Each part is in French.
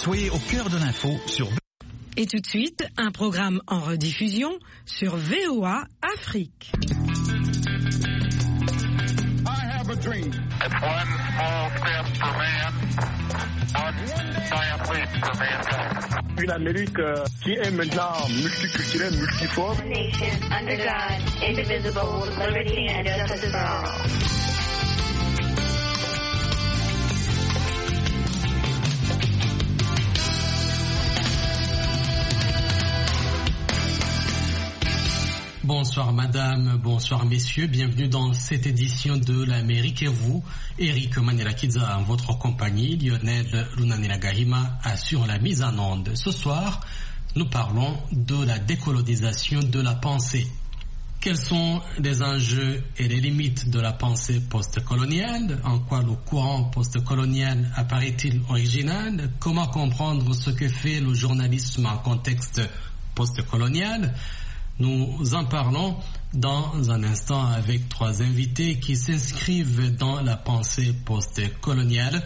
Soyez au cœur de l'info sur... Et tout de suite, un programme en rediffusion sur VOA Afrique. I have a dream. It's one small step for man, one giant leap for mankind. Une Amérique qui est maintenant multiculturelle, multiforme. Nation under God, indivisible, with liberty and justice for all. Bonsoir madame, bonsoir messieurs, bienvenue dans cette édition de l'Amérique et vous, Eric Manelakiza en votre compagnie, Lionel Lunanelagahima assure la mise en onde. Ce soir, nous parlons de la décolonisation de la pensée. Quels sont les enjeux et les limites de la pensée post-coloniale? En quoi le courant post-colonial apparaît-il original? Comment comprendre ce que fait le journalisme en contexte post-colonial? Nous en parlons dans un instant avec trois invités qui s'inscrivent dans la pensée post-coloniale.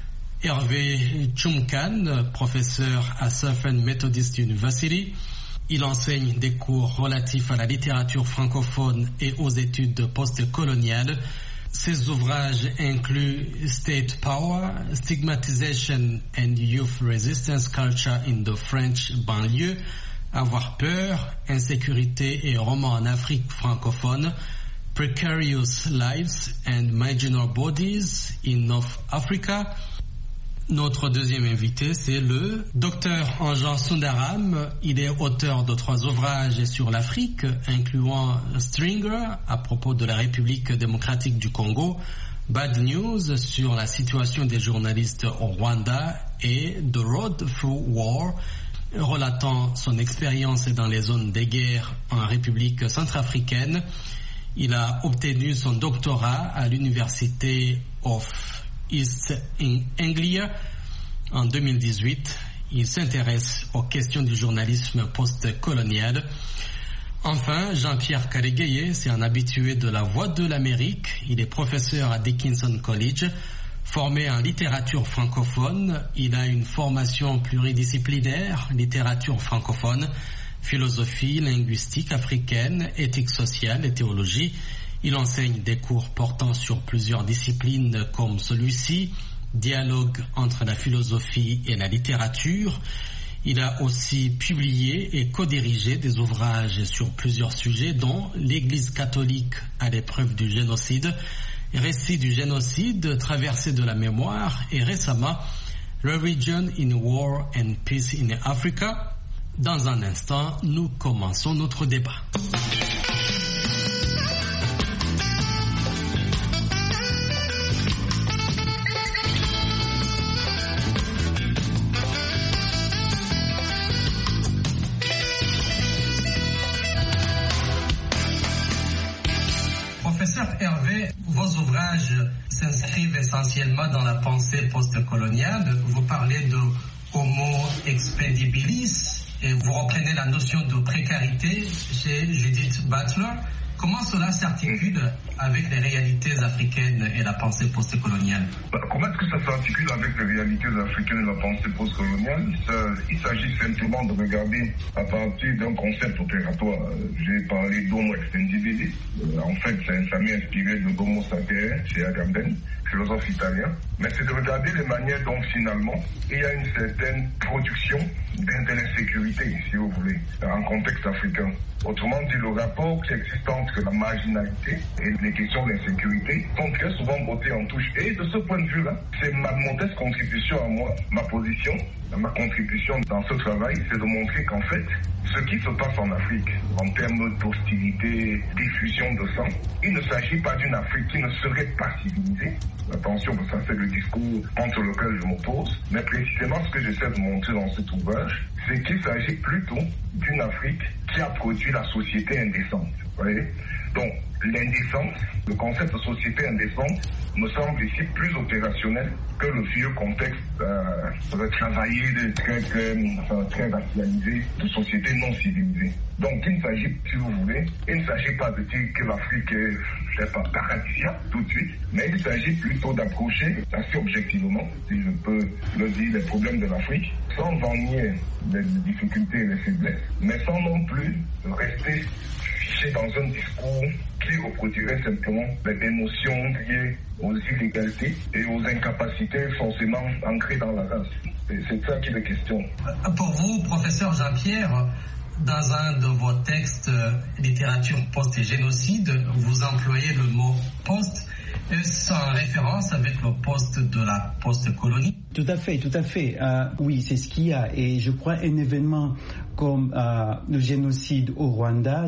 Hervé Chumkan, professeur à Southern Methodist University. Il enseigne des cours relatifs à la littérature francophone et aux études post-coloniales. Ses ouvrages incluent State Power, Stigmatization and Youth Resistance Culture in the French Banlieue, Avoir peur, insécurité et romans en Afrique francophone, Precarious Lives and Marginal Bodies in North Africa. Notre deuxième invité, c'est le Dr Anjan Sundaram. Il est auteur de 3 ouvrages sur l'Afrique, incluant Stringer à propos de la République démocratique du Congo, Bad News sur la situation des journalistes au Rwanda et The Road Through War, relatant son expérience dans les zones de guerre en République centrafricaine. Il a obtenu son doctorat à l'Université of East Anglia en 2018. Il s'intéresse aux questions du journalisme post-colonial. Enfin, Jean-Pierre Karegueye, c'est un habitué de la Voix de l'Amérique. Il est professeur à Dickinson College. Formé en littérature francophone, il a une formation pluridisciplinaire, littérature francophone, philosophie, linguistique africaine, éthique sociale et théologie. Il enseigne des cours portant sur plusieurs disciplines comme celui-ci, dialogue entre la philosophie et la littérature. Il a aussi publié et co-dirigé des ouvrages sur plusieurs sujets, dont l'Église catholique à l'épreuve du génocide, Récit du génocide, Traversée de la mémoire et récemment Religion in War and Peace in Africa. Dans un instant, nous commençons notre débat. Professeur Hervé, vos ouvrages s'inscrivent essentiellement dans la pensée post-coloniale. Vous parlez de Homo expedibilis et vous reprenez la notion de précarité chez Judith Butler. Comment cela s'articule avec les réalités africaines et la pensée post-coloniale? Comment est-ce que ça s'articule avec les réalités africaines et la pensée post-coloniale? Il s'agit simplement de regarder à partir d'un concept opératoire. J'ai parlé d'Homo extendibilis. En fait, ça m'est inspiré de Homo sapiens chez Agamben, philosophe italien. Mais c'est de regarder les manières dont finalement il y a une certaine production d'insécurité, si vous voulez, en contexte africain. Autrement dit, le rapport qui existe entre la marginalité et les questions d'insécurité sont très souvent bottées en touche. Et de ce point de vue-là, c'est ma modeste contribution à moi, ma position, ma contribution dans ce travail, c'est de montrer qu'en fait, ce qui se passe en Afrique, en termes d'hostilité, diffusion de sang, il ne s'agit pas d'une Afrique qui ne serait pas civilisée. Attention, ça c'est le discours contre lequel je m'oppose. Mais précisément ce que j'essaie de montrer dans cet ouvrage, c'est qu'il s'agit plutôt d'une Afrique qui a produit la société indécente. Vous voyez? Donc, l'indécence, le concept de société indécente me semble ici plus opérationnel que le vieux contexte travaillé, très racialisé, de société non civilisée. Donc, il ne s'agit, si vous voulez, il ne s'agit pas de dire que l'Afrique est, je ne sais pas, paradisiaque tout de suite, mais il s'agit plutôt d'approcher assez objectivement, si je peux le dire, les problèmes de l'Afrique, sans en nier les difficultés et les faiblesses, mais sans non plus rester fiché dans un discours qui reproduirait simplement les notions liées aux inégalités et aux incapacités forcément ancrées dans la race. Et c'est ça qui est la question. Pour vous, professeur Jean-Pierre, dans un de vos textes, littérature post-génocide, vous employez le mot post. Est-ce en référence avec le poste de la post-colonie? Tout à fait. Oui, c'est ce qu'il y a. Et je crois un événement comme le génocide au Rwanda,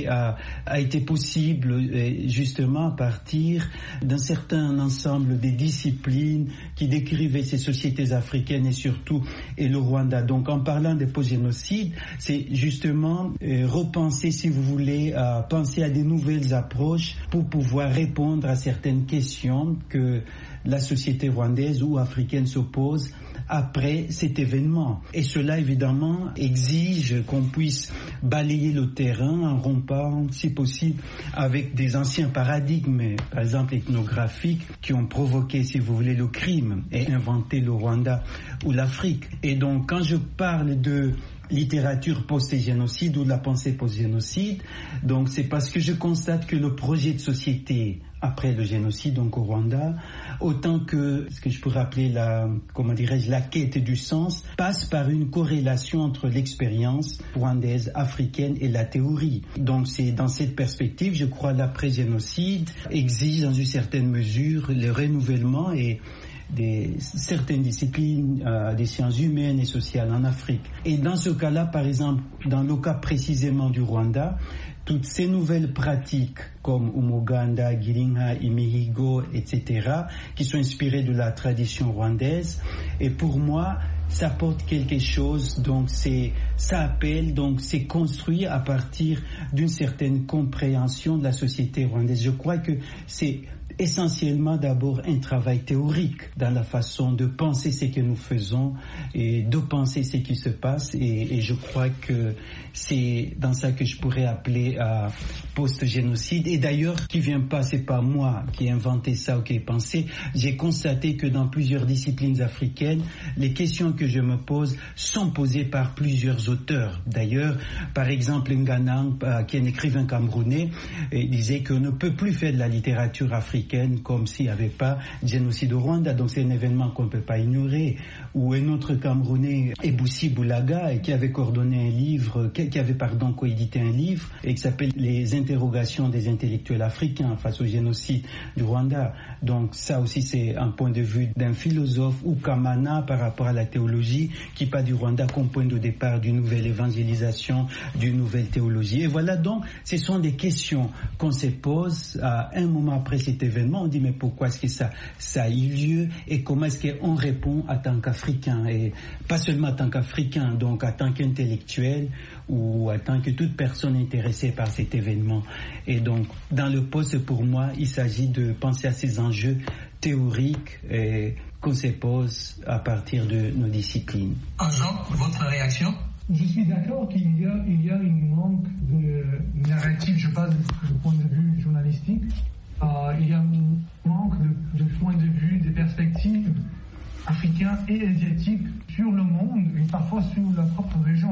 a été possible justement à partir d'un certain ensemble des disciplines qui décrivaient ces sociétés africaines et surtout le Rwanda. Donc en parlant de post-génocide, c'est justement repenser, si vous voulez, penser à des nouvelles approches pour pouvoir répondre à certaines questions que la société rwandaise ou africaine se pose après cet événement. Et cela, évidemment, exige qu'on puisse balayer le terrain en rompant, si possible, avec des anciens paradigmes, par exemple ethnographiques, qui ont provoqué, si vous voulez, le crime et inventé le Rwanda ou l'Afrique. Et donc, quand je parle de littérature post-génocide ou de la pensée post-génocide, donc c'est parce que je constate que le projet de société après le génocide, donc au Rwanda, autant que ce que je pourrais appeler la quête du sens, passe par une corrélation entre l'expérience rwandaise, africaine et la théorie. Donc c'est dans cette perspective, je crois, l'après-génocide exige dans une certaine mesure le renouvellement et certaines disciplines des sciences humaines et sociales en Afrique. Et dans ce cas-là, par exemple, dans le cas précisément du Rwanda, toutes ces nouvelles pratiques comme Umuganda, Girinka, Imihigo, etc., qui sont inspirées de la tradition rwandaise, et pour moi, ça porte quelque chose, donc c'est construit à partir d'une certaine compréhension de la société rwandaise. Je crois que c'est essentiellement d'abord un travail théorique dans la façon de penser ce que nous faisons et de penser ce qui se passe, et je crois que c'est dans ça que je pourrais appeler post-génocide. Et d'ailleurs, qui vient pas, c'est pas moi qui ai inventé ça ou qui ai pensé. J'ai constaté que dans plusieurs disciplines africaines, les questions que je me pose sont posées par plusieurs auteurs. D'ailleurs, par exemple, Nganang, qui est un écrivain camerounais, disait qu'on ne peut plus faire de la littérature africaine comme s'il n'y avait pas de génocide au Rwanda. Donc c'est un événement qu'on ne peut pas ignorer. Ou un autre Camerounais, Eboussi Boulaga, qui avait coordonné un livre, qui avait coédité un livre, et qui s'appelle Les interrogations des intellectuels africains face au génocide du Rwanda. Donc ça aussi c'est un point de vue d'un philosophe, ou Kamana par rapport à la théologie, qui part du Rwanda comme point de départ d'une nouvelle évangélisation, d'une nouvelle théologie. Et voilà, donc ce sont des questions qu'on se pose à un moment après cet événement. On dit mais pourquoi est-ce que ça a eu lieu, et comment est-ce qu'on répond en tant qu'Africain, et pas seulement en tant qu'Africain, donc en tant qu'intellectuel ou en tant que toute personne intéressée par cet événement. Et donc dans le poste, pour moi, il s'agit de penser à ces enjeux théoriques qu'on se pose à partir de nos disciplines. Jean, votre réaction? Je suis d'accord qu'il y a une manque de narrative, je parle du point de vue journalistique. Il y a un manque de point de vue, des perspectives africains et asiatiques sur le monde, et parfois sur la propre région.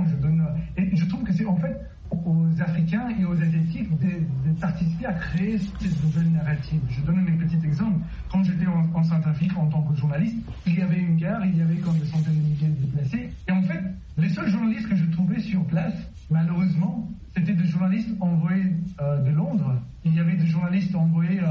Et je trouve que c'est en fait aux Africains et aux Asiatiques de participer à créer cette nouvelle narrative. Je donne un petit exemple. Quand j'étais en Centrafrique en tant que journaliste, il y avait une guerre, il y avait comme des centaines de milliers de déplacés. Et en fait, les seuls journalistes que je trouvais sur place, malheureusement, c'était des journalistes envoyés de Londres. Il y avait des journalistes envoyés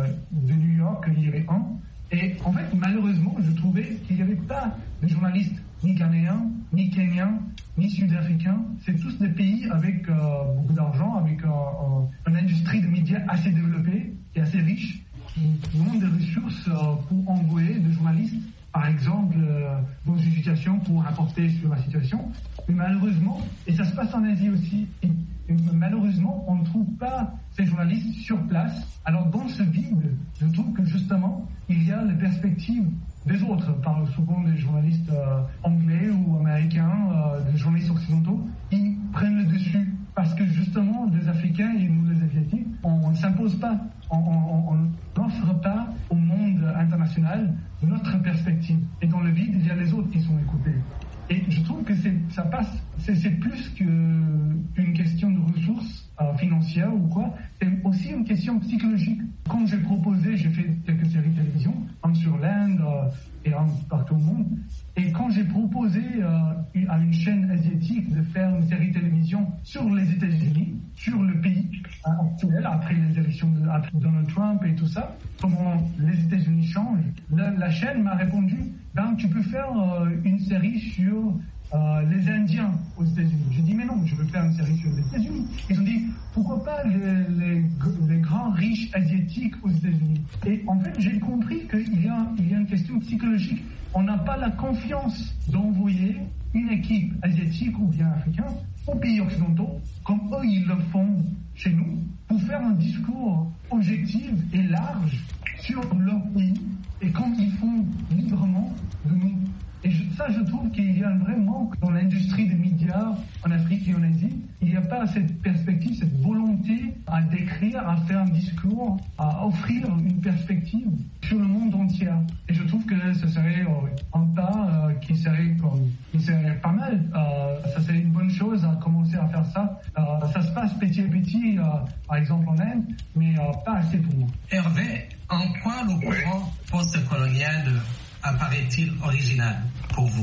de New York, il y avait un. Et en fait, malheureusement, je trouvais qu'il n'y avait pas de journalistes ni ghanéens, ni kenyans, ni sud-africains. C'est tous des pays avec beaucoup d'argent, avec une industrie de médias assez développée et assez riche, qui ont des ressources pour envoyer des journalistes. Par exemple, dans une situation pour rapporter sur la situation. Mais malheureusement, et ça se passe en Asie aussi, malheureusement, on ne trouve pas ces journalistes sur place. Alors dans ce vide, je trouve que justement, il y a les perspectives des autres, par souvent des journalistes anglais ou américains, des journalistes occidentaux, qui prennent le dessus. Parce que justement, les Africains et nous les Asiatiques, on ne s'impose pas, on n'offre pas au monde international notre perspective. Et dans le vide, il y a les autres qui sont écoutés. Et je trouve que c'est plus qu'une question de ressources financières ou quoi, c'est aussi une question psychologique. Quand j'ai fait quelques séries de télévision, sur l'Inde et partout au monde, et quand j'ai proposé à une chaîne asiatique de faire une série de télévision sur les États-Unis, sur le pays actuel, après les élections de Donald Trump et tout ça, comment les États-Unis changent, la chaîne m'a répondu, tu peux faire une série sur les Indiens aux États-Unis. J'ai dit mais non, je veux faire une série sur les États-Unis. Ils ont dit pourquoi pas les grands riches asiatiques aux États-Unis. Et en fait j'ai compris qu'il y a une question psychologique. On n'a pas la confiance d'envoyer une équipe asiatique ou bien africaine aux pays occidentaux, comme eux ils le font chez nous, pour faire un discours objectif et large sur leur pays et comme ils font librement de nous. Et je trouve qu'il y a un vrai manque dans l'industrie des médias en Afrique et en Asie. Il n'y a pas cette perspective, cette volonté à décrire, à faire un discours, à offrir une perspective sur le monde entier. Et je trouve que ce serait un pas qui serait pas mal. Ça serait une bonne chose à commencer à faire ça. Ça se passe petit à petit, par exemple en Inde, mais pas assez pour moi. Hervé, en quoi le courant post-colonial apparaît-il original pour vous?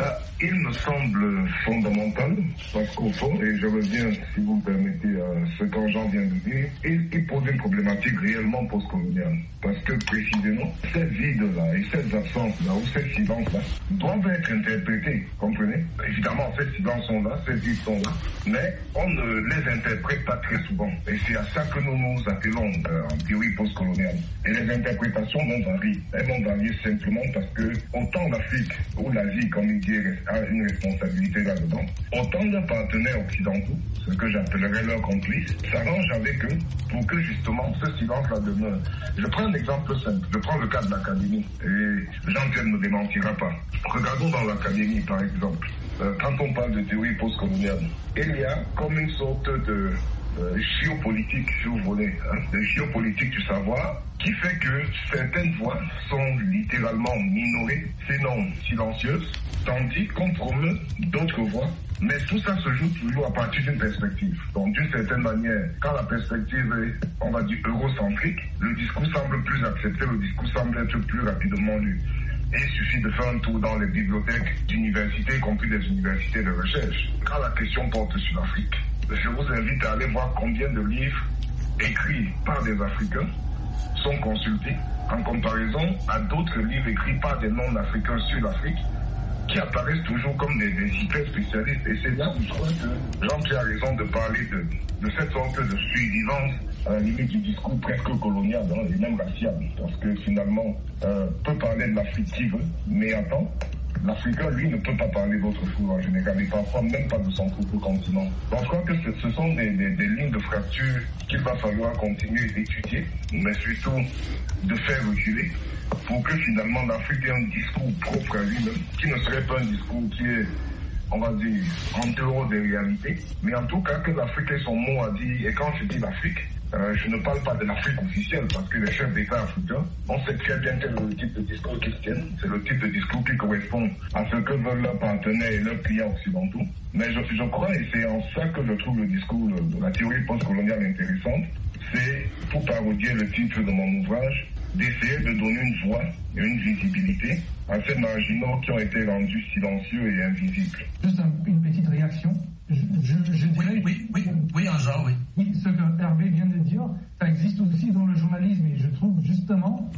Il me semble fondamental, parce qu'au fond, et je reviens, si vous me permettez, à ce qu'Jean vient de dire, il pose une problématique réellement postcoloniale. Parce que précisément, ces vides-là et ces absences-là, ou ces silences-là, doivent être interprétés, comprenez? Évidemment, ces silences sont là, ces vides sont là, mais on ne les interprète pas très souvent. Et c'est à ça que nous nous appelons en théorie postcoloniale. Et les interprétations vont varier. Elles vont varier simplement parce que autant l'Afrique ou l'Asie, comme il dit, a une responsabilité là-dedans, autant leurs partenaires occidentaux, ce que j'appellerais leurs complices, s'arrangent avec eux pour que justement ce silence-là demeure. Je prends un exemple simple, je prends le cas de l'académie, et Jean-Pierre ne me démentira pas. Regardons dans l'académie par exemple, quand on parle de théorie postcoloniale, il y a comme une sorte de géopolitique, si vous voulez, de géopolitique du savoir, qui fait que certaines voix sont littéralement minorées, sinon silencieuses, tandis qu'on promeut d'autres voix. Mais tout ça se joue toujours à partir d'une perspective. Donc d'une certaine manière, quand la perspective est, on va dire, eurocentrique, le discours semble plus accepté, le discours semble être plus rapidement lu. Et il suffit de faire un tour dans les bibliothèques d'universités, y compris des universités de recherche. Quand la question porte sur l'Afrique, je vous invite à aller voir combien de livres écrits par des Africains sont consultés en comparaison à d'autres livres écrits par des non-africains sur l'Afrique qui apparaissent toujours comme des hyper spécialistes. Et c'est là où je crois que Jean-Pierre a raison de parler de cette sorte de survivance à la limite du discours presque colonial et même racial. Parce que finalement, peut parler de l'Afrique qui veut, mais attends, l'Africain, lui, ne peut pas parler d'autre chose en général, et parfois même pas de son propre continent. Donc je crois que ce sont des lignes de fracture qu'il va falloir continuer d'étudier, mais surtout de faire reculer, pour que finalement l'Afrique ait un discours propre à lui-même, qui ne serait pas un discours qui est, on va dire, en dehors des réalités, mais en tout cas que l'Afrique ait son mot à dire. Et quand je dis l'Afrique, je ne parle pas de l'Afrique officielle, parce que les chefs d'État africains, on sait très bien quel est le type de discours qu'ils tiennent. C'est le type de discours qui correspond à ce que veulent leurs partenaires et leurs clients occidentaux. Mais je crois, et c'est en ça que je trouve le discours de la théorie postcoloniale intéressante, c'est, pour parodier le titre de mon ouvrage, d'essayer de donner une voix et une visibilité à ces marginaux qui ont été rendus silencieux et invisibles. Juste une petite réaction. Je dirais... Oui, Jean, oui. Oui, ce que Hervé vient de dire, ça existe aussi dans le journalisme, et je trouve justement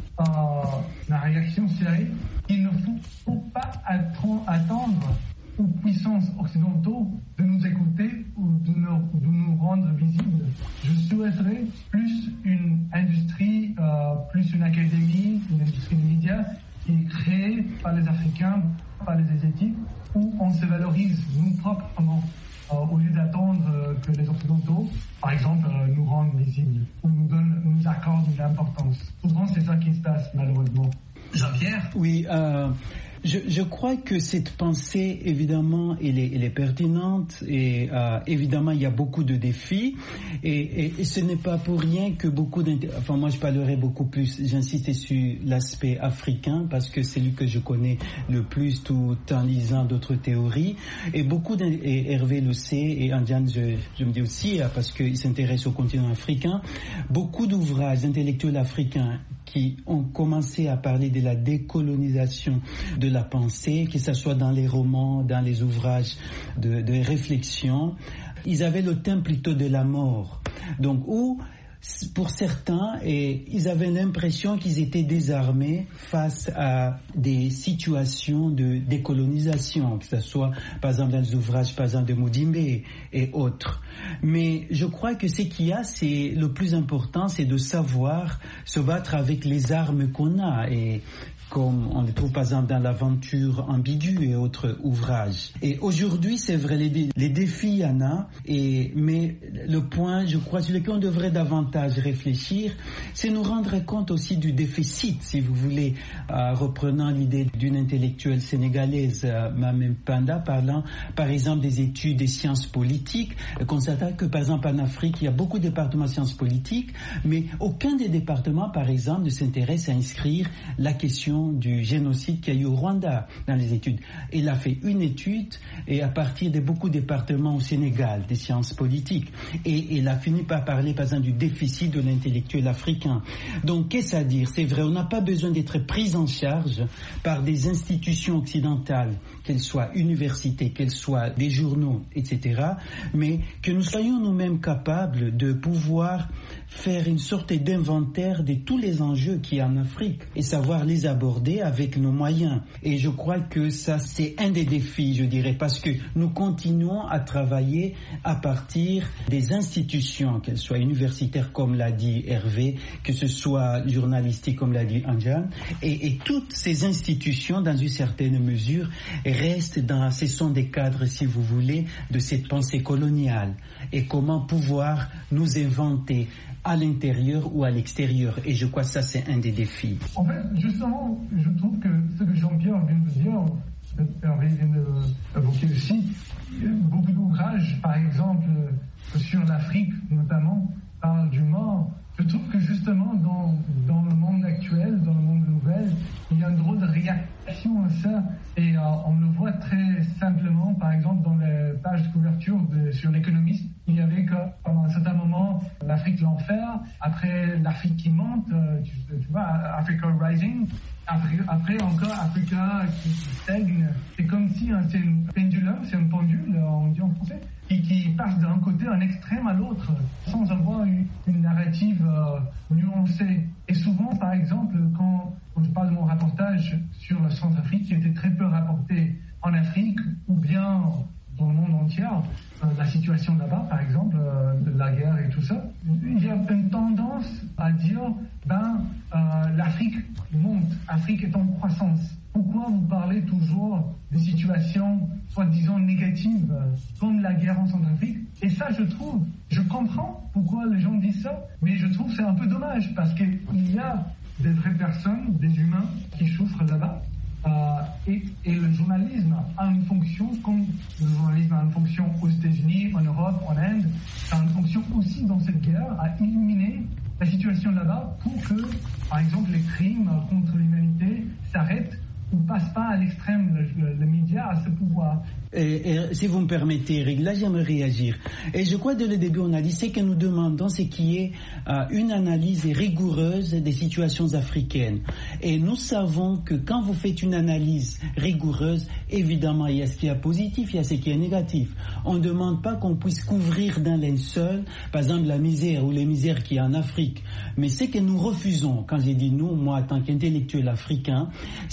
la réaction serait qu'il ne faut pas attendre aux puissances occidentaux de nous écouter ou de nous rendre visibles. Je souhaiterais plus une industrie, plus une académie, une industrie de médias qui est créée par les Africains par les Asiatiques, où on se valorise nous proprement, au lieu d'attendre que les Occidentaux, par exemple, nous rendent visibles ou nous accordent de l'importance. Souvent, c'est ça qui se passe, malheureusement. Jean-Pierre ? Oui, je crois que cette pensée, évidemment, elle est pertinente et évidemment, il y a beaucoup de défis et ce n'est pas pour rien que moi je parlerai beaucoup plus, j'insiste sur l'aspect africain parce que c'est lui que je connais le plus tout en lisant d'autres théories et et Hervé le sait et Andiane, je me dis aussi parce qu'il s'intéresse au continent africain, beaucoup d'ouvrages intellectuels africains qui ont commencé à parler de la décolonisation de la pensée, que ce soit dans les romans, dans les ouvrages de réflexion, ils avaient le thème plutôt de la mort. Donc, pour certains, ils avaient l'impression qu'ils étaient désarmés face à des situations de décolonisation, que ce soit par exemple dans les ouvrages par exemple de Mudimbe et autres. Mais je crois que ce qu'il y a, c'est le plus important, c'est de savoir se battre avec les armes qu'on a et comme on le trouve par exemple dans l'aventure ambiguë et autres ouvrages. Et aujourd'hui, c'est vrai, les défis, il y en a, mais le point, je crois, sur lequel on devrait davantage réfléchir, c'est nous rendre compte aussi du déficit, si vous voulez, reprenant l'idée d'une intellectuelle sénégalaise, Mamem Panda, parlant par exemple des études des sciences politiques, constatant que par exemple en Afrique, il y a beaucoup de départements de sciences politiques, mais aucun des départements, par exemple, ne s'intéresse à inscrire la question du génocide qu'il y a eu au Rwanda dans les études. Il a fait une étude et à partir de beaucoup de départements au Sénégal, des sciences politiques. Et il a fini par parler, par exemple, du déficit de l'intellectuel africain. Donc, qu'est-ce à dire? C'est vrai, on n'a pas besoin d'être pris en charge par des institutions occidentales, qu'elles soient universités, qu'elles soient des journaux, etc., mais que nous soyons nous-mêmes capables de pouvoir faire une sorte d'inventaire de tous les enjeux qu'il y a en Afrique et savoir les aborder avec nos moyens. Et je crois que ça, c'est un des défis, je dirais, parce que nous continuons à travailler à partir des institutions, qu'elles soient universitaires, comme l'a dit Hervé, que ce soit journalistique, comme l'a dit Anjan, et toutes ces institutions, dans une certaine mesure, ce sont des cadres, si vous voulez, de cette pensée coloniale. Et comment pouvoir nous inventer à l'intérieur ou à l'extérieur. Et je crois que ça, c'est un des défis. En fait, justement, je trouve que ce que Jean-Pierre vient de dire, Hervé vient d'évoquer aussi, beaucoup d'ouvrages, par exemple, sur l'Afrique notamment, parlent du mort. Je trouve que justement, dans le monde actuel, dans le monde nouvelle, il y a une drôle de réaction à ça. Et on le voit très simplement, par exemple, dans les pages de couverture sur l'Économiste. Il y avait que, pendant un certain moment, l'Afrique l'enfer, après l'Afrique qui monte, tu vois, Africa Rising, après encore Africa qui stagne. C'est comme si c'est un pendulum, c'est un pendule, on dit en français, qui passe d'un côté, un extrême à l'autre, sans avoir une narrative nuancée. Et souvent, par exemple, quand je parle de mon reportage sur la Centrafrique, qui était très peu rapporté en Afrique, ou bien dans le monde entier, la situation là-bas, par exemple, de la guerre et tout ça, il y a une tendance à dire, l'Afrique monte, l'Afrique est en croissance. Pourquoi vous parlez toujours des situations soi-disant négatives, comme la guerre en Centrafrique? Et ça, je comprends pourquoi les gens disent ça, mais je trouve que c'est un peu dommage, parce qu'il y a des vraies personnes, des humains qui souffrent là-bas. Et le journalisme a une fonction, comme le journalisme a une fonction aux États-Unis, en Europe, en Inde, ça a une fonction aussi dans cette guerre à illuminer la situation là-bas pour que, par exemple, les crimes contre l'humanité s'arrêtent ou passent pas à l'extrême. Le média a ce pouvoir. Et si vous me permettez, Eric, là j'aimerais réagir. Et je crois dès le début on a dit, c'est que nous demandons ce qui est une analyse rigoureuse des situations africaines. Et nous savons que quand vous faites une analyse rigoureuse, évidemment il y a ce qui est positif, il y a ce qui est négatif. On ne demande pas qu'on puisse couvrir d'un linceul, par exemple la misère ou les misères qu'il y a en Afrique. Mais ce que nous refusons, quand j'ai dit nous, moi en tant qu'intellectuel africain, c'est que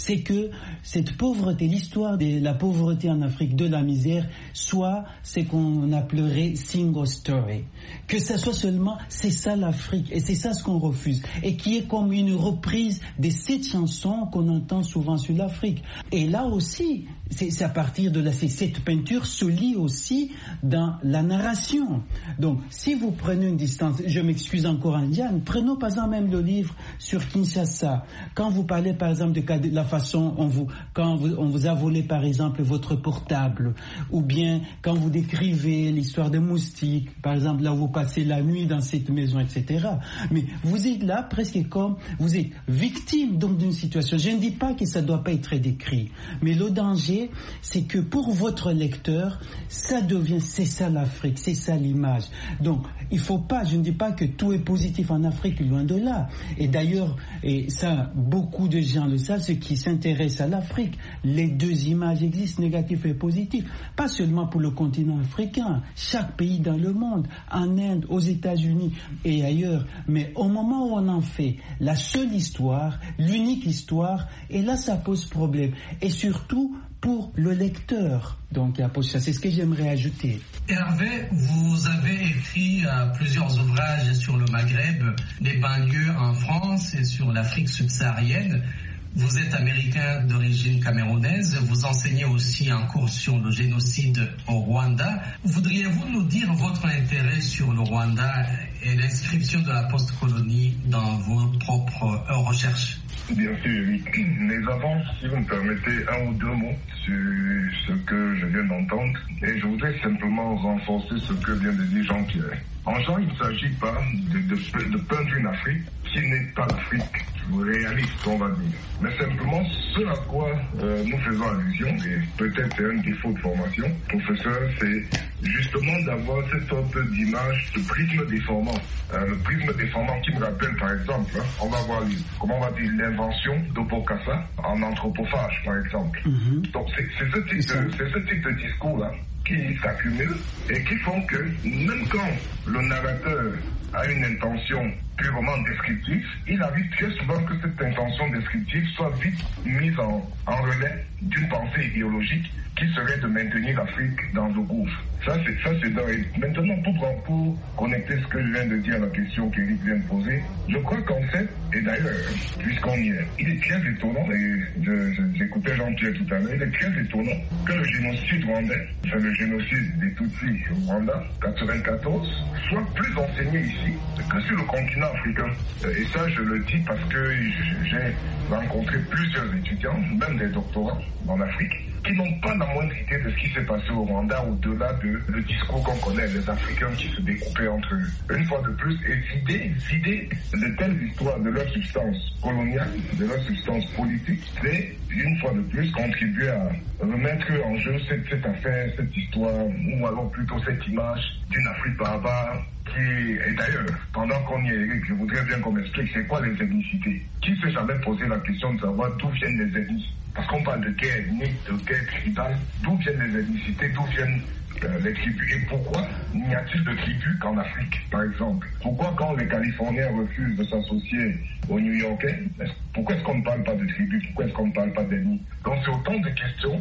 que cette pauvreté, l'histoire de la pauvreté en Afrique, de la misère, soit ce qu'on appellerait single story. Que ça soit seulement, c'est ça l'Afrique, et c'est ça ce qu'on refuse, et qui est comme une reprise de cette chanson qu'on entend souvent sur l'Afrique. Et là aussi, c'est à partir de là, cette peinture se lit aussi dans la narration. Donc, si vous prenez une distance, je m'excuse encore Indiane, prenons par exemple même le livre sur Kinshasa. Quand vous parlez par exemple de la façon quand on vous a volé par exemple votre portable, ou bien quand vous décrivez l'histoire des moustiques, par exemple là où vous passez la nuit dans cette maison, etc. Mais vous êtes là presque comme, vous êtes victime donc d'une situation. Je ne dis pas que ça ne doit pas être décrit, mais le danger, c'est que pour votre lecteur, c'est ça l'Afrique, c'est ça l'image. Donc, il faut pas, je ne dis pas que tout est positif en Afrique, loin de là. Et d'ailleurs, et ça, beaucoup de gens le savent, ceux qui s'intéressent à l'Afrique, les deux images existent, négatives et positives. Pas seulement pour le continent africain, chaque pays dans le monde, en Inde, aux États-Unis et ailleurs. Mais au moment où on en fait la seule histoire, l'unique histoire, et là, ça pose problème. Et surtout, pour le lecteur. Donc, c'est ce que j'aimerais ajouter. Hervé, vous avez écrit plusieurs ouvrages sur le Maghreb, les banlieues en France et sur l'Afrique subsaharienne. Vous êtes américain d'origine camerounaise, vous enseignez aussi un cours sur le génocide au Rwanda. Voudriez-vous nous dire votre intérêt sur le Rwanda et l'inscription de la post-colonie dans vos propres recherches? Bien sûr, oui. Mais avant, si vous me permettez, un ou deux mots sur ce que je viens d'entendre. Et je voudrais simplement renforcer ce que vient de dire Jean-Pierre. En Jean, il ne s'agit pas de peindre une Afrique qui n'est pas l'Afrique réaliste, on va dire. Mais simplement, ce à quoi nous faisons allusion, et peut-être c'est un défaut de formation, professeur, c'est justement d'avoir cette sorte d'image, de prisme déformant. Le prisme déformant qui me rappelle, par exemple, on va voir, comment on va dire, l'invention d'Obokassa en anthropophage, par exemple. Donc c'est ce type de discours-là qui s'accumulent et qui font que même quand le narrateur a une intention purement descriptive, il arrive très souvent que cette intention descriptive soit vite mise en relais d'une pensée idéologique qui serait de maintenir l'Afrique dans le gouffre. Ça c'est dans... Maintenant, pour connecter ce que je viens de dire à la question qu'Éric vient de poser, je crois qu'en fait, et d'ailleurs, puisqu'on y est, il est très étonnant, et j'écoutais Jean-Pierre tout à l'heure, il est très étonnant que le génocide rwandais, enfin le génocide des Tutsis au Rwanda, 94, soit plus enseigné ici que sur le continent africain. Et ça, je le dis parce que j'ai rencontré plusieurs étudiants, même des doctorats en Afrique, qui n'ont pas la moindre idée de ce qui s'est passé au Rwanda au-delà de le discours qu'on connaît, les Africains qui se découpaient entre eux. Une fois de plus, et vider de telles histoires de leur substance coloniale, de leur substance politique, c'est une fois de plus contribuer à remettre en jeu cette affaire, cette histoire, ou alors plutôt cette image d'une Afrique barbare et d'ailleurs, pendant qu'on y est, Eric, je voudrais bien qu'on m'explique c'est quoi les ethnicités. Qui s'est jamais posé la question de savoir d'où viennent les ethnies? Parce qu'on parle de guerre ethnique, de guerre tribale, d'où viennent les ethnicités, d'où viennent les tribus, et pourquoi n'y a-t-il de tribus qu'en Afrique, par exemple? Pourquoi quand les Californiens refusent de s'associer aux New-Yorkais, pourquoi est-ce qu'on ne parle pas de tribus? Pourquoi est-ce qu'on ne parle pas d'ethnie? Donc c'est autant de questions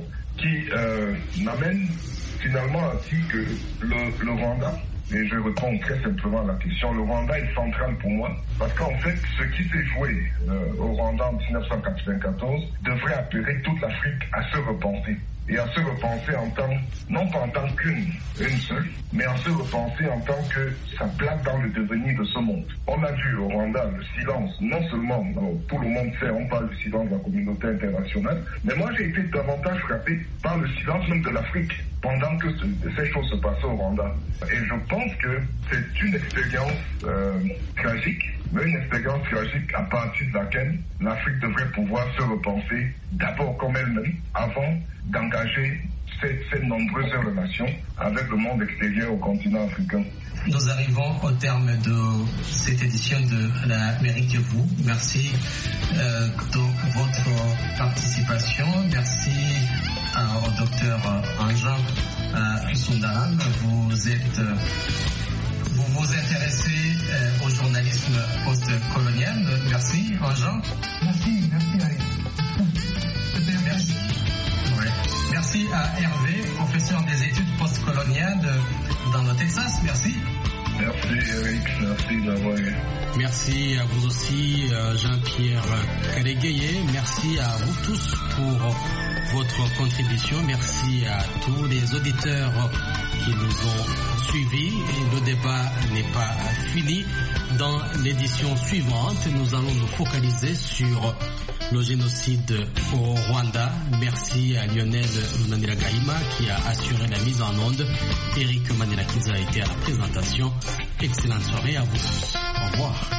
qui m'amènent finalement à dire que le Rwanda, et je réponds très simplement à la question, le Rwanda est central pour moi, parce qu'en fait, ce qui s'est joué au Rwanda en 1994 devrait appeler toute l'Afrique à se repenser. Et à se repenser non pas en tant qu'une seule, mais à se repenser en tant que sa place dans le devenir de ce monde. On a vu au Rwanda le silence, non seulement, tout le monde sait, on parle du silence de la communauté internationale, mais moi j'ai été davantage frappé par le silence même de l'Afrique pendant que ces choses se passaient au Rwanda. Et je pense que c'est une expérience tragique, mais une expérience tragique à partir de laquelle l'Afrique devrait pouvoir se repenser d'abord comme elle-même, avant d'engager ces nombreuses relations avec le monde extérieur au continent africain. Nous arrivons au terme de cette édition de l'Amérique et vous. Merci de votre participation. Merci au docteur Anjan Sundaram. Vous vous intéressez au journalisme post-colonial. Merci, Anjan. Merci, Eric. C'était Hervé, professeur des études postcoloniales dans le Texas. Merci. Merci Eric, merci d'avoir eu. Merci à vous aussi, Jean-Pierre Karegueye. Merci à vous tous pour votre contribution. Merci à tous les auditeurs qui nous ont suivis. Et le débat n'est pas fini. Dans l'édition suivante, nous allons nous focaliser sur le génocide au Rwanda. Merci à Lionel Lunaniragahima qui a assuré la mise en onde. Eric Manelakiza a été à la présentation. Excellente soirée à vous tous. Au revoir.